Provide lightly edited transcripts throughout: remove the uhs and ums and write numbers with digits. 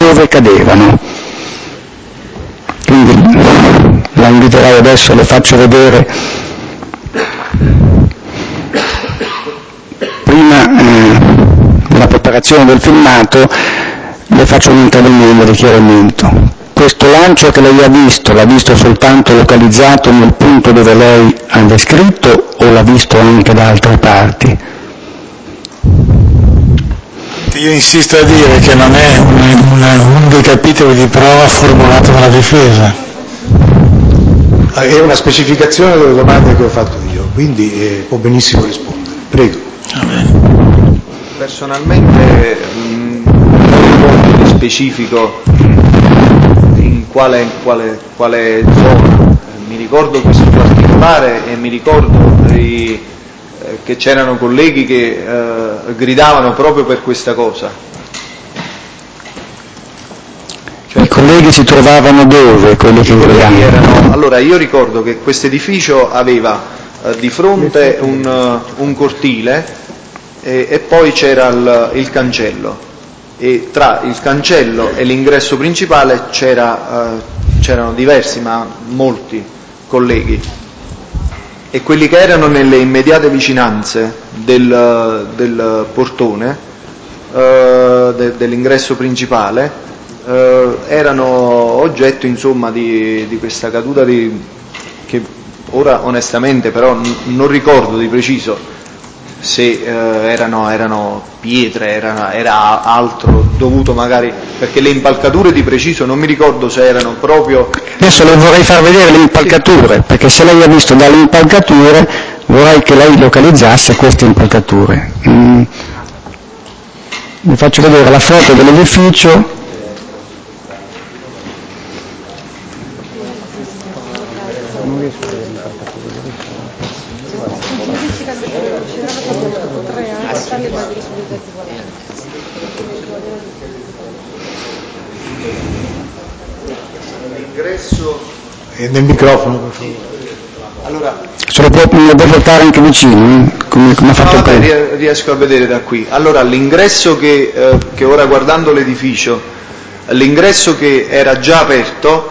dove cadevano. Quindi la inviterei adesso, le faccio vedere prima della preparazione del filmato, le faccio un intervento di chiarimento. Questo lancio che lei ha visto, l'ha visto soltanto localizzato nel punto dove lei ha descritto o l'ha visto anche da altre parti? Io insisto a dire che non è uno dei capitoli di prova formulato dalla difesa. È una specificazione delle domande che ho fatto io, quindi può benissimo rispondere. Prego. Personalmente non ricordo di specifico in quale zona. Mi ricordo questo particolare e mi ricordo che c'erano colleghi che gridavano proprio per questa cosa. I colleghi si trovavano dove? Quelli che erano, allora io ricordo che questo edificio aveva di fronte un cortile e poi c'era il cancello, e tra il cancello e l'ingresso principale c'erano diversi, ma molti colleghi, e quelli che erano nelle immediate vicinanze del portone dell'ingresso principale erano oggetto insomma di questa caduta che ora onestamente però non ricordo di preciso se erano pietre, era altro dovuto magari, perché le impalcature di preciso non mi ricordo se erano proprio... Adesso le vorrei far vedere le impalcature, perché se lei ha visto dalle impalcature vorrei che lei localizzasse queste impalcature. Vi faccio vedere la foto dell'edificio. Non riesco a vedere l'ingresso nel microfono, per favore. Allora, se lo può portare anche vicino, come ha fatto prima. Riesco a vedere da qui. Allora, l'ingresso che ora guardando l'edificio, l'ingresso che era già aperto,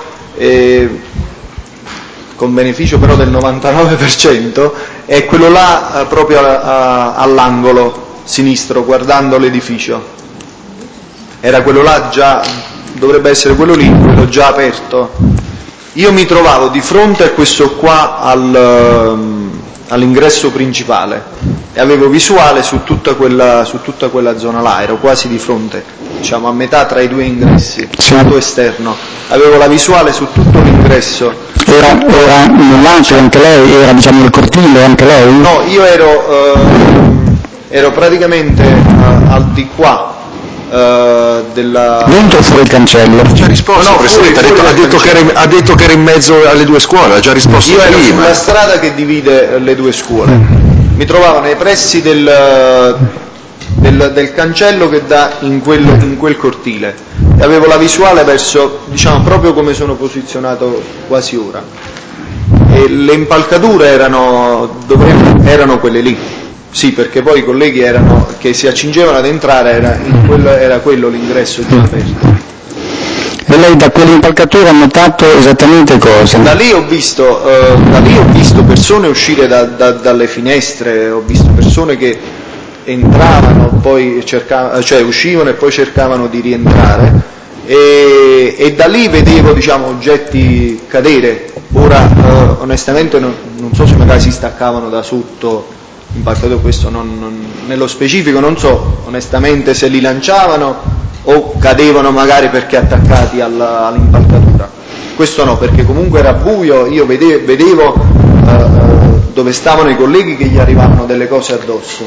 con beneficio però del 99%, è quello là proprio all'angolo sinistro, guardando l'edificio. Era quello là già, dovrebbe essere quello lì, quello già aperto. Io mi trovavo di fronte a questo qua all'ingresso principale e avevo visuale su tutta quella zona là, ero quasi di fronte, diciamo a metà tra i due ingressi, lato esterno, avevo la visuale su tutto l'ingresso. Era nel lancio anche lei, era diciamo nel cortile anche lei? No, io ero praticamente al di qua della... Dentro o fuori il cancello? Ha già risposto, no, Presidente, ha detto che era in mezzo alle due scuole, ha già risposto io prima. Io ero sulla strada che divide le due scuole, mi trovavo nei pressi del cancello che dà in quel cortile e avevo la visuale verso, diciamo, proprio come sono posizionato quasi ora, e le impalcature erano quelle lì. Sì, perché poi i colleghi che si accingevano ad entrare, era quello l'ingresso già aperto. E lei da quell'impalcatura ha notato esattamente cosa? Da lì ho visto persone uscire dalle finestre, ho visto persone che entravano, poi uscivano e poi cercavano di rientrare, e da lì vedevo, diciamo, oggetti cadere. Ora onestamente non so se magari si staccavano da sotto. Impalcato questo nello specifico non so onestamente se li lanciavano o cadevano magari perché attaccati all'impalcatura. Questo no, perché comunque era buio, io vedevo dove stavano i colleghi che gli arrivavano delle cose addosso.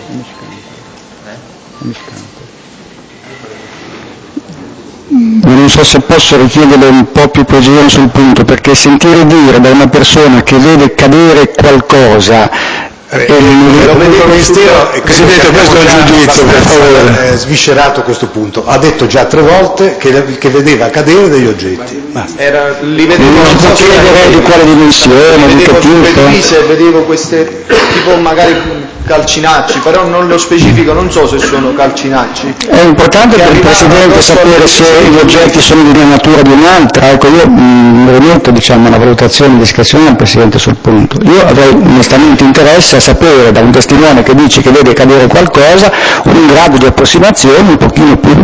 Non so se posso richiedere un po' più precisione sul punto, perché sentire dire da una persona che vede cadere qualcosa Presidente, questo è il giudizio, per favore. Sviscerato questo punto. Ha detto già 3 volte che vedeva cadere degli oggetti. Li vedevo, non si può chiedere di quale dimensione, di che tipo. Vedevo queste tipo magari calcinacci, però non lo specifico, non so se sono calcinacci. È importante per il Presidente sapere se gli oggetti sono di una natura o di un'altra. Ecco, io rimetto una valutazione discrezionale al Presidente sul punto. Io avrei onestamente interesse a sapere da un testimone che dice che vede cadere qualcosa un grado di approssimazione un pochino più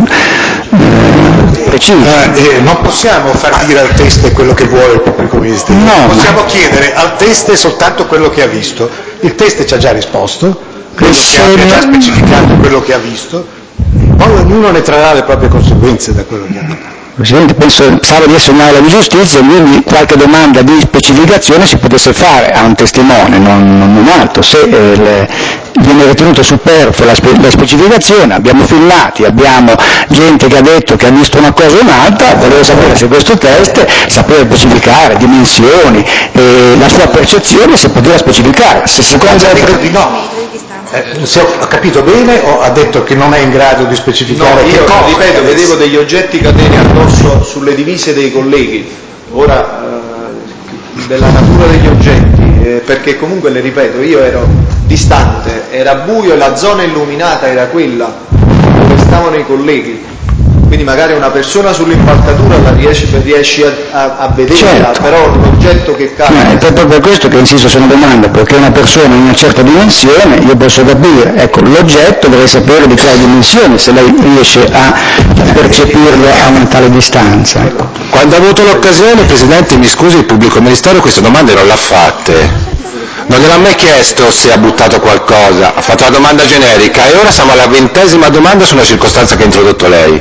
preciso. Non possiamo far dire al teste quello che vuole il pubblico ministero, possiamo chiedere al teste soltanto quello che ha visto. Il teste ci ha già risposto, credo che abbia già specificato quello che ha visto, poi ognuno ne trarrà le proprie conseguenze da quello che ha detto. Presidente, pensavo di essere un'aula di giustizia, quindi qualche domanda di specificazione si potesse fare a un testimone, non altro. Se viene ritenuto superflua la specificazione, abbiamo filmati, abbiamo gente che ha detto che ha visto una cosa o un'altra, volevo sapere se questo test sapeva specificare dimensioni e la sua percezione, se poteva specificare. Se secondo di no. Se ho capito bene o ha detto che non è in grado di specificare io ripeto, vedevo degli oggetti cadere addosso sulle divise dei colleghi, ora della natura degli oggetti, perché comunque le ripeto, io ero distante, era buio e la zona illuminata era quella dove stavano i colleghi. Quindi magari una persona sull'impalcatura la riesci a vederla, certo. Però l'oggetto che cade... È proprio per questo che insisto su una domanda, perché una persona in una certa dimensione, io posso capire, ecco, l'oggetto dovrei sapere di quale dimensione, se lei riesce a percepirlo a una tale distanza. Ecco. Quando ha avuto l'occasione, Presidente, mi scusi, il pubblico ministero queste domande non l'ha fatte. Non gliel'ha mai chiesto se ha buttato qualcosa, ha fatto una domanda generica e ora siamo alla 20ª domanda su una circostanza che ha introdotto lei.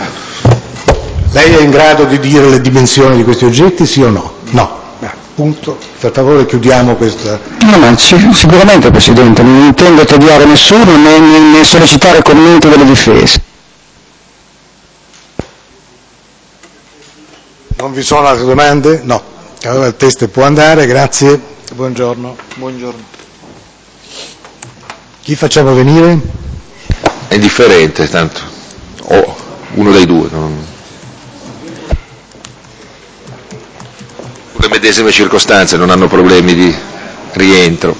Lei è in grado di dire le dimensioni di questi oggetti, sì o no? No. Punto. Per favore chiudiamo questa... No, sicuramente Presidente, non intendo tediare nessuno né sollecitare commenti delle difese. Non vi sono altre domande? No. Allora il test può andare, grazie. Buongiorno. Buongiorno. Chi facciamo venire? È indifferente, tanto. O uno dei due. Le medesime circostanze, non hanno problemi di rientro.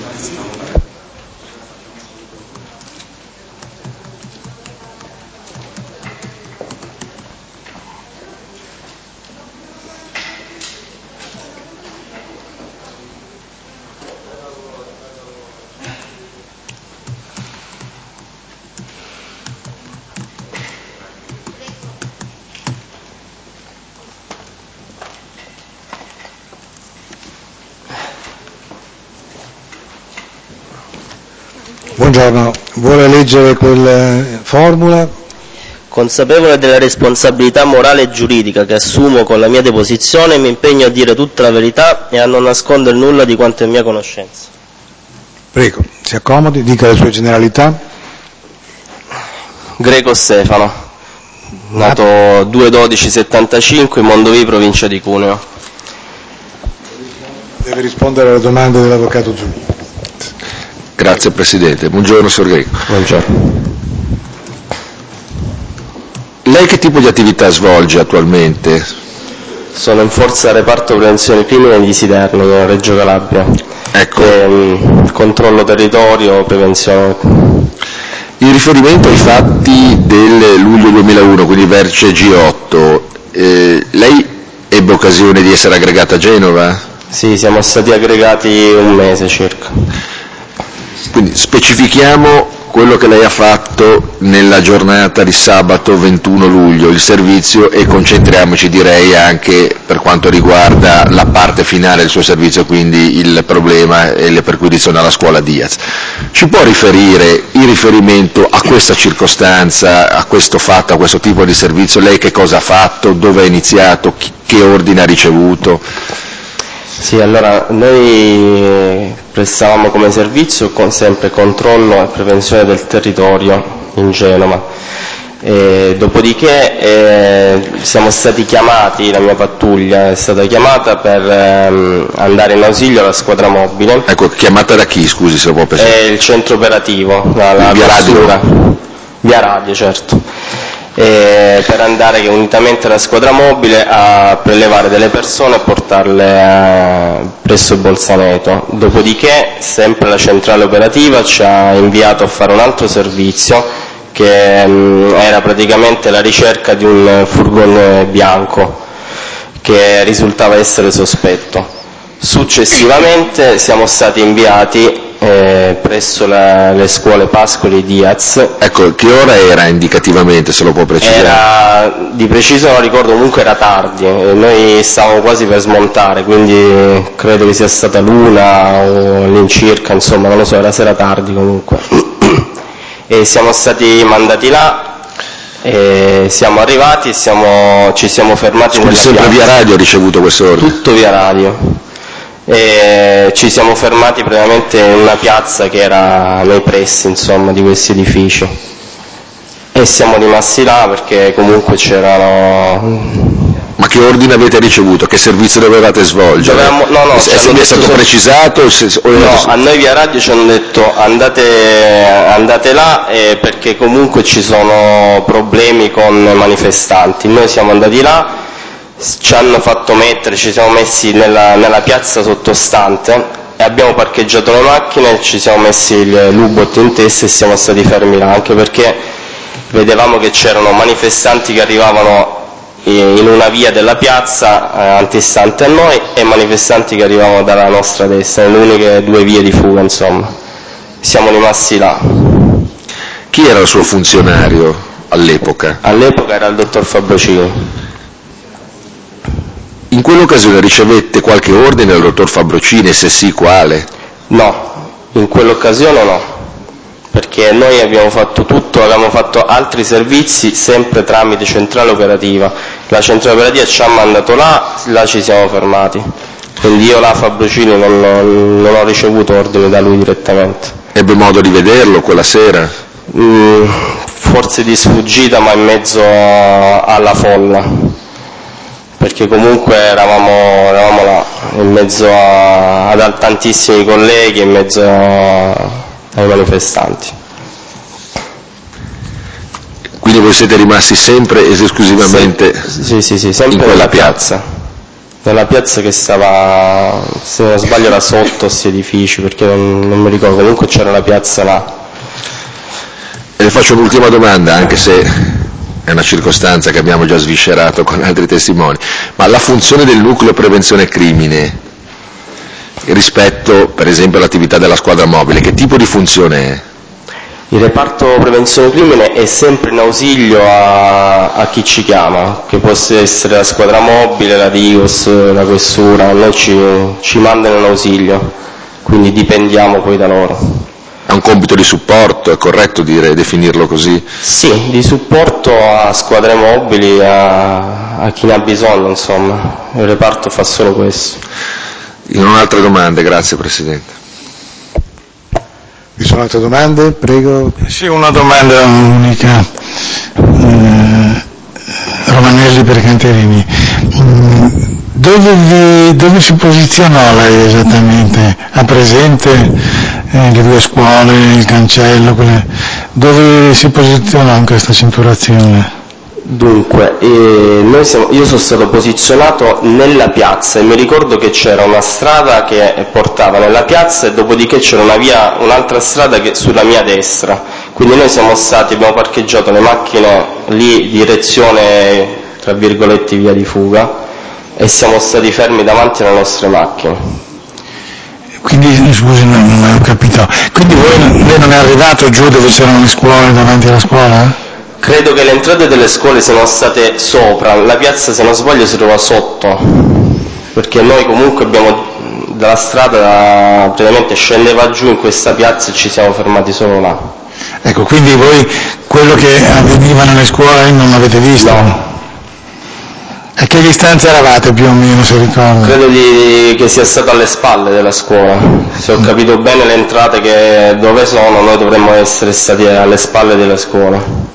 Buongiorno, vuole leggere quella formula? Consapevole della responsabilità morale e giuridica che assumo con la mia deposizione, mi impegno a dire tutta la verità e a non nascondere nulla di quanto è mia conoscenza. Prego, si accomodi, dica le sue generalità. Greco Stefano, nato 2/12/75, Mondovì, provincia di Cuneo. Deve rispondere alle domande dell'avvocato Giulini. Grazie Presidente. Buongiorno signor Greco. Buongiorno. Lei che tipo di attività svolge attualmente? Sono in forza reparto prevenzione crimine di Siderno, Reggio Calabria. Ecco. Controllo territorio, prevenzione. In riferimento ai fatti del luglio 2001, quindi vertice G8, lei ebbe occasione di essere aggregata a Genova? Sì, siamo stati aggregati un mese circa. Quindi specifichiamo quello che lei ha fatto nella giornata di sabato 21 luglio, il servizio, e concentriamoci direi anche per quanto riguarda la parte finale del suo servizio, quindi il problema e le perquisizioni alla scuola Diaz. Ci può riferire, in riferimento a questa circostanza, a questo fatto, a questo tipo di servizio, lei che cosa ha fatto, dove ha iniziato, che ordine ha ricevuto? Sì, allora noi prestavamo come servizio sempre controllo e prevenzione del territorio in Genova. Dopodiché siamo stati chiamati, la mia pattuglia è stata chiamata per andare in ausilio alla squadra mobile. Ecco, chiamata da chi, scusi se può pensare? Il centro operativo, la Via Radio? Via Radio, certo. per andare unitamente alla squadra mobile a prelevare delle persone e portarle presso Bolzaneto. Dopodiché sempre la centrale operativa ci ha inviato a fare un altro servizio che era praticamente la ricerca di un furgone bianco che risultava essere sospetto. Successivamente siamo stati inviati presso le scuole Pascoli e Diaz. Ecco, che ora era indicativamente, se lo può precisare? Era, di preciso non ricordo, comunque era tardi, noi stavamo quasi per smontare, quindi credo che sia stata l'una o all'incirca, insomma non lo so, era sera tardi comunque. E siamo stati mandati là, e siamo arrivati e ci siamo fermati. Scusi, sempre via radio ho ricevuto questo ordine? Tutto via radio. E ci siamo fermati praticamente in una piazza che era nei pressi, insomma, di questi edifici, e siamo rimasti là perché comunque c'erano... Ma che ordine avete ricevuto? Che servizio dovevate svolgere? Mi è stato precisato? No, a noi via radio ci hanno detto andate là perché comunque ci sono problemi con manifestanti. Noi siamo andati là, ci hanno fatto mettere, ci siamo messi nella piazza sottostante e abbiamo parcheggiato le macchine, ci siamo messi il lubot in testa e siamo stati fermi là, anche perché vedevamo che c'erano manifestanti che arrivavano in una via della piazza antistante a noi e manifestanti che arrivavano dalla nostra destra, le uniche due vie di fuga, insomma. Siamo rimasti là. Chi era il suo funzionario all'epoca? All'epoca era il dottor Fabrocini. In quell'occasione ricevette qualche ordine dal dottor Fabrocini, e se sì, quale? No, in quell'occasione no, perché noi abbiamo fatto tutto, avevamo fatto altri servizi sempre tramite centrale operativa. La centrale operativa ci ha mandato là ci siamo fermati. Quindi io là Fabrocini non ho ricevuto ordine da lui direttamente. Ebbe modo di vederlo quella sera? Forse di sfuggita, ma in mezzo alla folla, perché comunque eravamo là, in mezzo ad tantissimi colleghi, in mezzo ai manifestanti. Quindi voi siete rimasti sempre ed esclusivamente sì, sempre in quella piazza? Nella piazza che stava, se non sbaglio era sotto questi edifici, perché non mi ricordo, comunque c'era la piazza là. E le faccio un'ultima domanda, anche se è una circostanza che abbiamo già sviscerato con altri testimoni, ma la funzione del nucleo prevenzione crimine rispetto per esempio all'attività della squadra mobile, che tipo di funzione è? Il reparto prevenzione crimine è sempre in ausilio a chi ci chiama, che può essere la squadra mobile, la DIOS, la questura, noi ci mandano in ausilio, quindi dipendiamo poi da loro. È un compito di supporto, è corretto definirlo così? Sì, di supporto a squadre mobili, a chi ne ha bisogno, insomma. Il reparto fa solo questo. Io non ho altre domande, grazie Presidente. Vi sono altre domande? Prego. Sì, una domanda unica. Romanelli per Canterini. Dove si posizionò lei esattamente? Ha presente le due scuole, il cancello, dove si posizionò in questa cinturazione? Dunque, io sono stato posizionato nella piazza e mi ricordo che c'era una strada che portava nella piazza e dopodiché c'era un'altra strada che sulla mia destra, quindi noi abbiamo parcheggiato le macchine lì direzione tra virgolette via di fuga e siamo stati fermi davanti alle nostre macchine. Quindi, scusi, non ho capito, quindi lei non è arrivato giù dove c'erano le scuole, davanti alla scuola? Credo che le entrate delle scuole siano state sopra, la piazza se non sbaglio si trova sotto, perché noi comunque dalla strada praticamente scendeva giù in questa piazza e ci siamo fermati solo là. Ecco, quindi voi quello che avveniva nelle scuole non l'avete visto? No. A che distanza eravate più o meno, se ricordo? Credo che sia stato alle spalle della scuola, se ho capito bene le entrate dove sono, noi dovremmo essere stati alle spalle della scuola.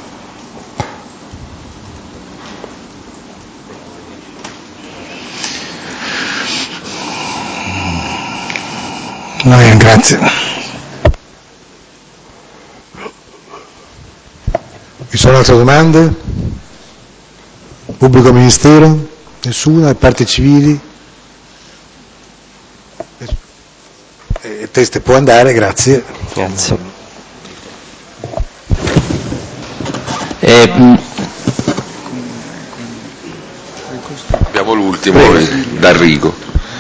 Va bene, grazie. sono altre domande? Pubblico Ministero? Nessuna? Parti civili? Il test può andare, grazie. Grazie. Abbiamo l'ultimo, D'Arrigo.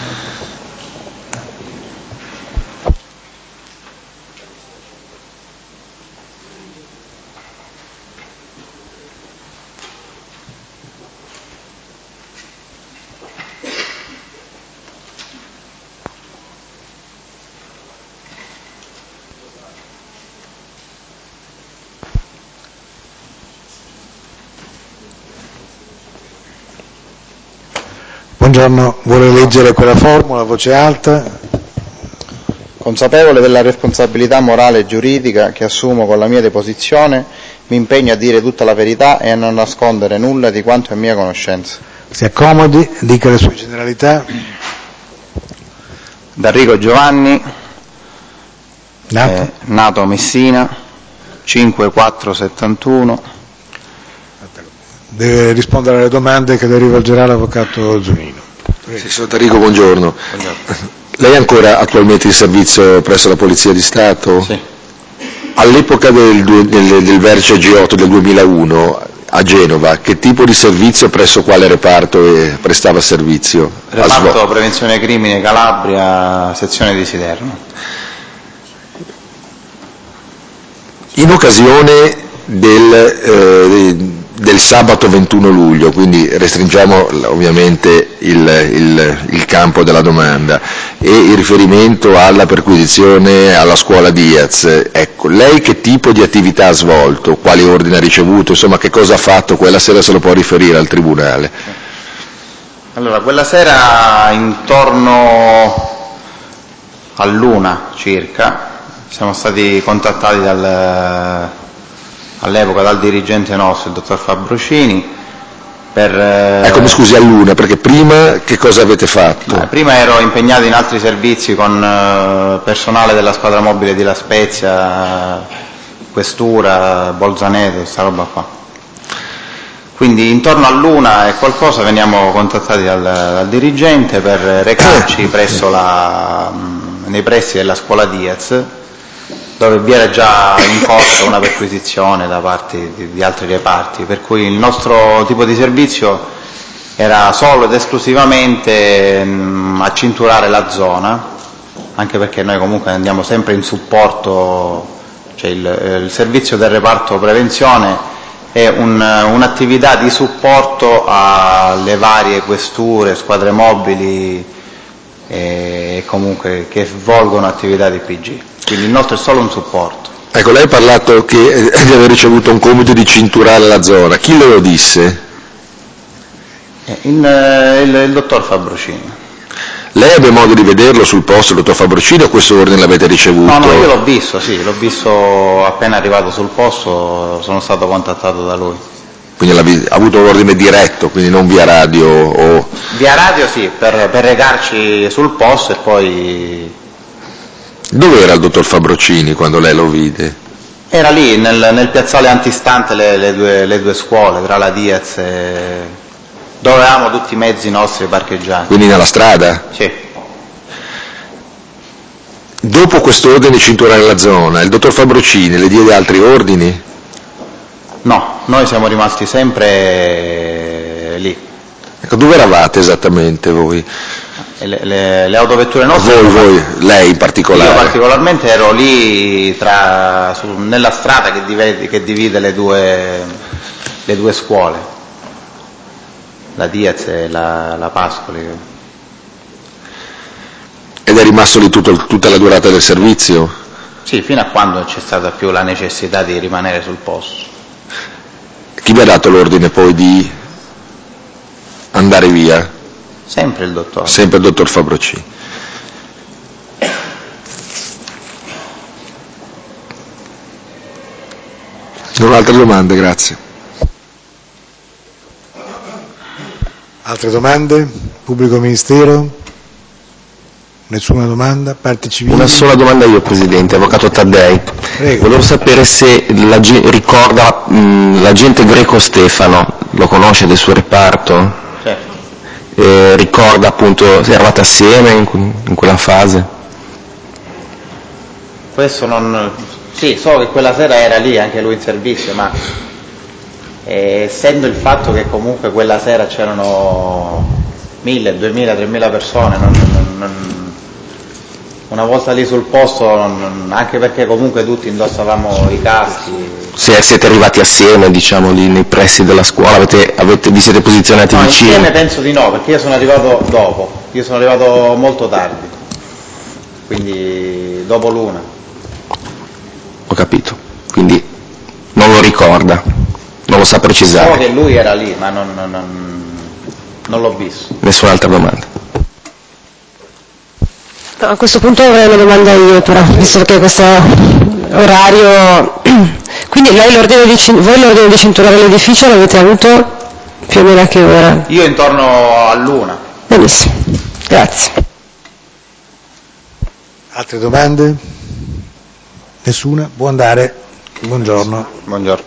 Buongiorno, vuole leggere quella formula a voce alta? Consapevole della responsabilità morale e giuridica che assumo con la mia deposizione, mi impegno a dire tutta la verità e a non nascondere nulla di quanto è mia conoscenza. Si accomodi, dica le sue generalità. D'Arrigo Giovanni, Nato? Nato a Messina, 5-4-71. Deve rispondere alle domande che le rivolgerà l'avvocato Zunino. Sì, signor D'Arrigo, buongiorno. Lei è ancora attualmente in servizio presso la Polizia di Stato? Sì. All'epoca del vertice G8 del 2001 a Genova, che tipo di servizio presso quale reparto prestava servizio? Reparto Prevenzione Crimine Calabria, sezione di Siderno. In occasione del sabato 21 luglio, quindi restringiamo ovviamente il campo della domanda, e il riferimento alla perquisizione alla scuola Diaz, ecco, lei che tipo di attività ha svolto, quali ordini ha ricevuto, insomma che cosa ha fatto quella sera, se lo può riferire al Tribunale? Allora, quella sera intorno all'1 circa siamo stati contattati all'epoca dal dirigente nostro, il dottor Fabrocini, per... Ecco, mi scusi, all'1, perché prima che cosa avete fatto? Prima ero impegnato in altri servizi con personale della squadra mobile di La Spezia, Questura, Bolzaneto, questa roba qua. Quindi intorno all'1 e qualcosa veniamo contattati dal dirigente per recarci nei pressi della scuola Diaz, dove vi era già in corso una perquisizione da parte di altri reparti, per cui il nostro tipo di servizio era solo ed esclusivamente a cinturare la zona, anche perché noi comunque andiamo sempre in supporto, cioè il servizio del reparto prevenzione è un'attività di supporto alle varie questure, squadre mobili e comunque che svolgono attività di PG. Quindi il nostro è solo un supporto. Ecco, lei ha parlato di aver ricevuto un compito di cinturare la zona. Chi le lo disse? Il dottor Fabrocini. Lei ebbe modo di vederlo sul posto, il dottor Fabrocini, o questo ordine l'avete ricevuto? No, io l'ho visto, sì, l'ho visto appena arrivato sul posto, sono stato contattato da lui. Quindi ha avuto un ordine diretto, quindi non via radio o... Via radio sì, per recarci sul posto e poi... Dove era il dottor Fabrocini quando lei lo vide? Era lì, nel piazzale antistante le due scuole, tra la Diaz e... dove avevamo tutti i mezzi nostri parcheggiati. Quindi nella strada? Sì. Dopo questo ordine di cinturare la zona, il dottor Fabrocini le diede altri ordini? No, noi siamo rimasti sempre lì. Ecco, dove eravate esattamente voi? Le autovetture nostre? Voi, lei in particolare? Io particolarmente ero lì nella strada che divide le due scuole, la Diaz e la Pascoli. Ed è rimasto lì tutta la durata del servizio? Sì, fino a quando c'è stata più la necessità di rimanere sul posto. Chi vi ha dato l'ordine poi di andare via? Sempre il dottore. Sempre il dottor Fabrocini. Non ho altre domande, grazie. Altre domande? Pubblico Ministero? Nessuna domanda? Parte civile? Una sola domanda io, Presidente, Avvocato Taddei. Prego. Volevo sapere se ricorda l'agente Greco Stefano, lo conosce del suo reparto? Certo. Ricorda appunto se eravate assieme in quella fase? Questo non... Sì, so che quella sera era lì anche lui in servizio, ma essendo il fatto che comunque quella sera c'erano 1.000, 2.000, 3.000 persone, una volta lì sul posto, anche perché comunque tutti indossavamo i caschi. Se siete arrivati assieme, diciamo, lì nei pressi della scuola, vi siete posizionati No, vicini? insieme penso di no, perché io sono arrivato dopo, io sono arrivato molto tardi, quindi dopo l'1. Ho capito, quindi non lo ricorda, non lo sa precisare. So che lui era lì, ma non l'ho visto. Nessun'altra domanda? No, a questo punto avrei una domanda io però, visto che questo orario... Quindi voi l'ordine di cintura dell'edificio l'avete avuto più o meno a che ora? Io intorno all'1. Benissimo, grazie. Altre domande? Nessuna? Può andare. Buongiorno. Buongiorno.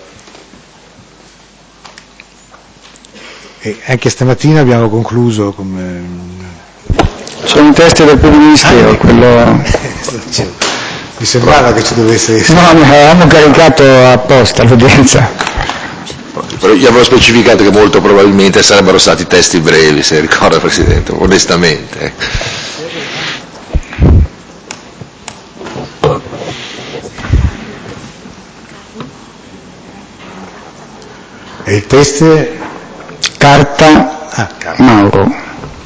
E anche stamattina abbiamo concluso come... C'è un test del primo ministero, quello... Mi sembrava che ci dovesse essere... No, avevamo caricato apposta l'udienza. Però gli avevo specificato che molto probabilmente sarebbero stati testi brevi, se ricorda Presidente, onestamente. E il test? Carta Mauro.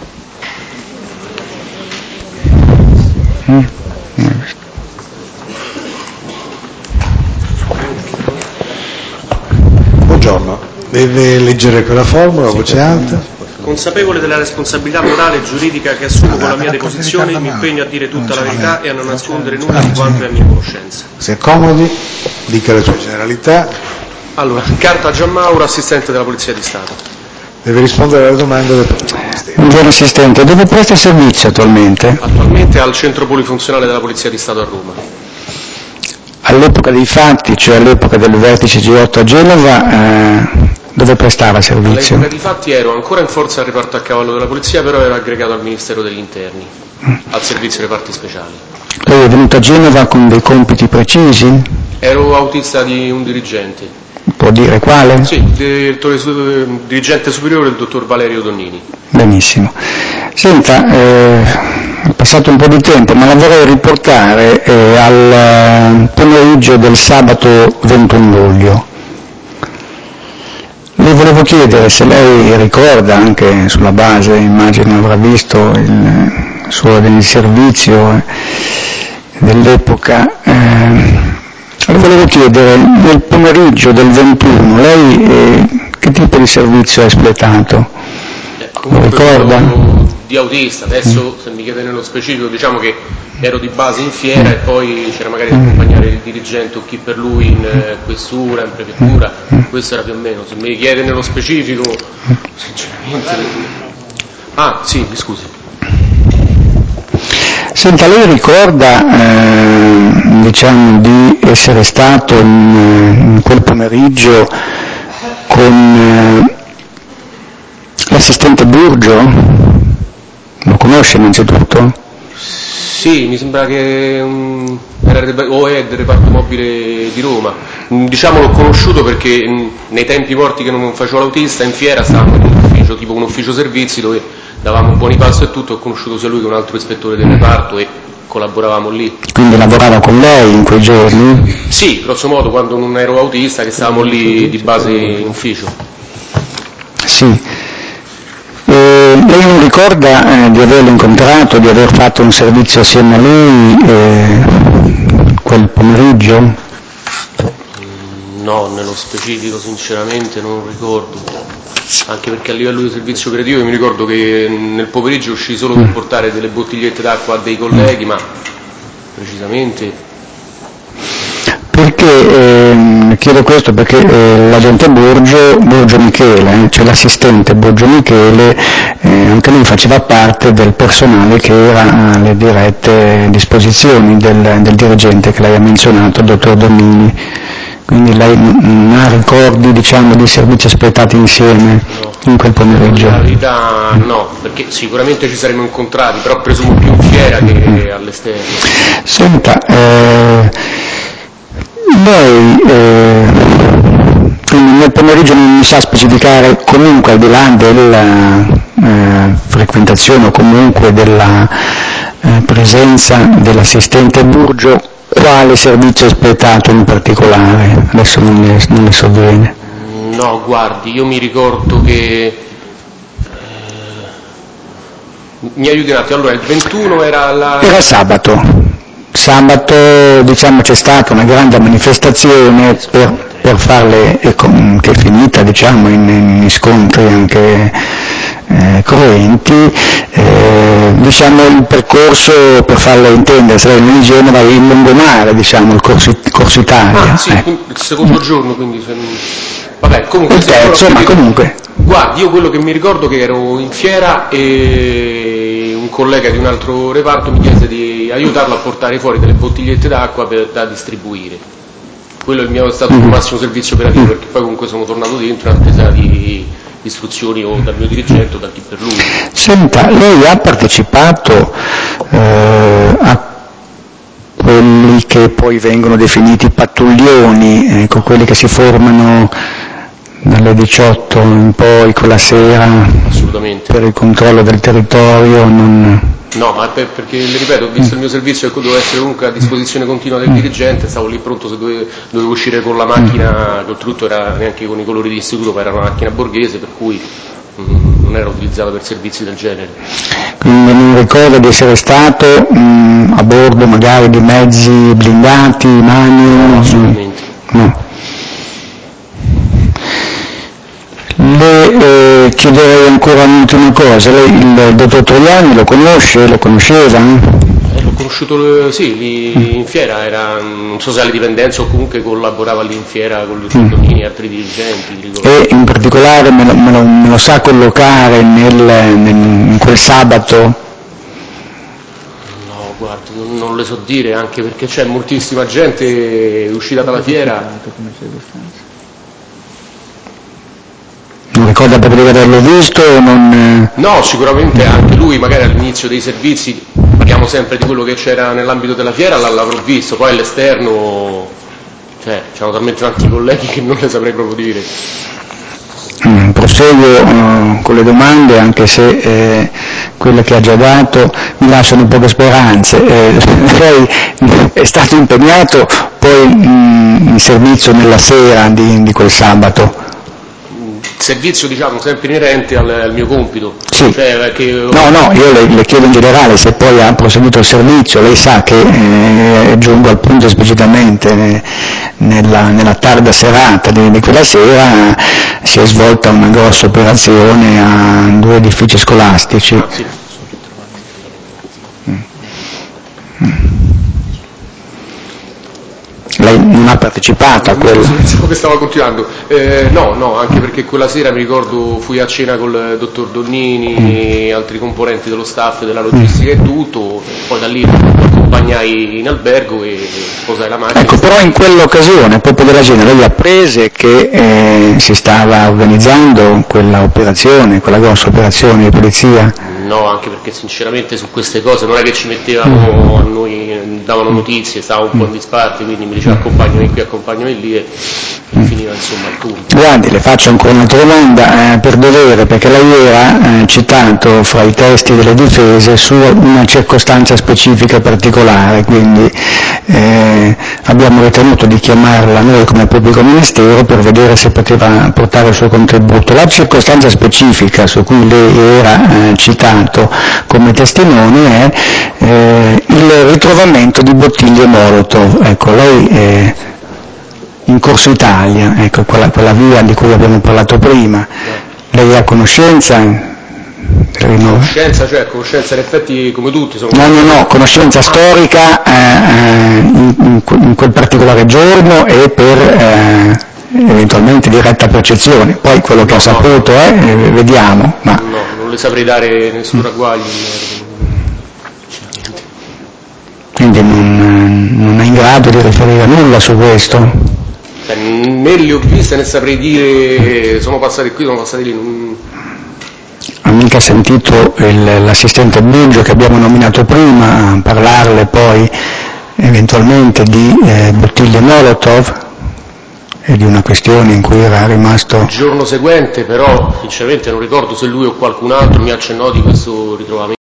Buongiorno. Deve leggere quella formula a voce alta. Consapevole della responsabilità morale e giuridica che assumo con la mia deposizione, mi impegno a dire tutta la verità e a non nascondere nulla di quanto è a mia conoscenza. Se accomodi, dica le sue generalità. Allora, carta Gianmauro, assistente della Polizia di Stato. Deve rispondere alle domande del Ministero. Buongiorno assistente, dove presta servizio attualmente? Attualmente al centro polifunzionale della Polizia di Stato a Roma. All'epoca dei fatti, cioè all'epoca del vertice G8 a Genova, dove prestava servizio? All'epoca dei fatti ero ancora in forza al reparto a cavallo della Polizia, però ero aggregato al Ministero degli Interni, al servizio reparti speciali. Lei è venuto a Genova con dei compiti precisi? Ero autista di un dirigente. Può dire quale? Sì, dirigente superiore, il dottor Valerio Donnini. Benissimo. Senta, è passato un po' di tempo, ma la vorrei riportare al pomeriggio del sabato 21 luglio. Le volevo chiedere se lei ricorda, anche sulla base, immagino avrà visto il suo ordine di servizio dell'epoca, le volevo chiedere, nel pomeriggio del 21, lei che tipo di servizio ha espletato? Lo ricorda? Di autista, adesso se mi chiede nello specifico diciamo che ero di base in fiera e poi c'era magari da accompagnare il dirigente o chi per lui in questura, in prefettura, questo era più o meno, se mi chiede nello specifico sinceramente... Ah sì, mi scusi. Senta, lei ricorda diciamo di essere stato in quel pomeriggio con l'assistente Burgio? Lo conosce innanzitutto? Sì, mi sembra che era del reparto mobile di Roma. Diciamo l'ho conosciuto perché nei tempi morti che non facevo l'autista in fiera stavamo in un ufficio, tipo un ufficio servizi dove davamo buoni pasto e tutto, ho conosciuto sia lui che un altro ispettore del reparto e collaboravamo lì. Quindi lavorava con lei in quei giorni? Sì, grosso modo quando non ero autista che stavamo lì di base in ufficio. Sì. Lei non ricorda di averlo incontrato, di aver fatto un servizio assieme a lui quel pomeriggio? No, nello specifico sinceramente non ricordo, anche perché a livello di servizio operativo mi ricordo che nel pomeriggio uscì solo per portare delle bottigliette d'acqua a dei colleghi, ma precisamente... Perché chiedo questo perché l'agente Burgio Michele, cioè l'assistente Burgio Michele, anche lui faceva parte del personale che era alle dirette disposizioni del dirigente che lei ha menzionato, il dottor Domini. Quindi lei non ha ricordi, diciamo, di servizi espletati insieme in quel pomeriggio? La verità no, perché sicuramente ci saremmo incontrati, però presumo più in fiera che all'esterno. Senta, lei nel pomeriggio non mi sa specificare, comunque al di là della frequentazione o comunque della presenza dell'assistente Burgio, quale servizio espletato in particolare? Adesso non le sovviene. No, guardi, io mi ricordo che... mi aiuti un attimo, allora il 21 era Era sabato, diciamo, c'è stata una grande manifestazione per farle, che è finita, diciamo, in scontri anche cruenti, diciamo il percorso, per farle intendere, sarebbe in Genova, il lungomare, diciamo, il corso Italia. Sì, il secondo giorno, quindi... Vabbè, comunque... Il terzo, ma comunque... Guardi, io quello che mi ricordo che ero in fiera e un collega di un altro reparto mi chiese di aiutarlo a portare fuori delle bottigliette d'acqua da distribuire. Quello è stato il mio massimo servizio operativo, perché poi comunque sono tornato dentro in attesa di istruzioni o dal mio dirigente o da chi per lui. Senta, lei ha partecipato a quelli che poi vengono definiti pattuglioni, ecco, quelli che si formano dalle 18 in poi con la sera? Assolutamente. Per il controllo del territorio? No, ma perché, le ripeto, visto il mio servizio che dovevo essere comunque a disposizione continua del dirigente, stavo lì pronto se dovevo uscire con la macchina, che oltretutto era neanche con i colori di istituto, ma era una macchina borghese, per cui non era utilizzata per servizi del genere. Quindi non ricordo di essere stato a bordo magari di mezzi blindati, Magnum? No, assolutamente. No. Le chiederei ancora un'ultima cosa, lei il dottor Troiani lo conosce, lo conosceva? L'ho conosciuto, sì, lì in fiera, non so se alle dipendenze o comunque collaborava lì in fiera con il Domini e altri dirigenti. E in particolare me lo sa collocare in quel sabato? No, guarda, non le so dire, anche perché c'è moltissima gente uscita dalla fiera. Non ricorda per di averlo visto o non... No, sicuramente anche lui, magari all'inizio dei servizi, parliamo sempre di quello che c'era nell'ambito della fiera, l'avrò visto, poi all'esterno, cioè, c'erano talmente tanti colleghi che non le saprei proprio dire. Proseguo con le domande, anche se quelle che ha già dato mi lasciano poche speranze. Lei è stato impegnato poi in servizio nella sera di quel sabato? Servizio, diciamo, sempre inerente al mio compito. Sì. Cioè, No, io le chiedo in generale se poi ha proseguito il servizio. Lei sa che, giungo al punto esplicitamente, nella tarda serata di quella sera si è svolta una grossa operazione a 2 edifici scolastici. Sì. Lei non ha partecipato a quello? Che stava continuando. No, anche perché quella sera mi ricordo fui a cena col dottor Donnini e altri componenti dello staff, della logistica e tutto, poi da lì lo accompagnai in albergo e sposai la macchina. Ecco, però in quell'occasione, proprio della cena, lei apprese che si stava organizzando quella operazione, quella grossa operazione di polizia? No, anche perché sinceramente su queste cose non è che ci mettevano a noi, davano notizie, stavo un po' in disparte, quindi mi diceva accompagnami qui, accompagnami lì e finiva insomma il punto. Guardi, le faccio ancora un'altra domanda per dovere, perché lei era citato fra i testi delle difese su una circostanza specifica particolare, quindi abbiamo ritenuto di chiamarla noi come pubblico ministero per vedere se poteva portare il suo contributo. La circostanza specifica su cui lei era citato come testimone è il ritrovamento di bottiglie Molotov. Ecco, lei in Corso Italia, ecco, quella via di cui abbiamo parlato prima, lei è a conoscenza Conoscenza, cioè conoscenza in effetti come tutti sono... No, conoscenza storica in quel particolare giorno e per eventualmente diretta percezione, poi quello che ha saputo vediamo. Ma... No, non le saprei dare nessun ragguaglio. Quindi non è in grado di riferire nulla su questo? Né le ho viste né saprei dire sono passati qui, sono passati lì. Ha mica sentito l'assistente Buggio che abbiamo nominato prima parlarle poi eventualmente di bottiglie Molotov e di una questione in cui era rimasto... Il giorno seguente però sinceramente non ricordo se lui o qualcun altro mi accennò di questo ritrovamento.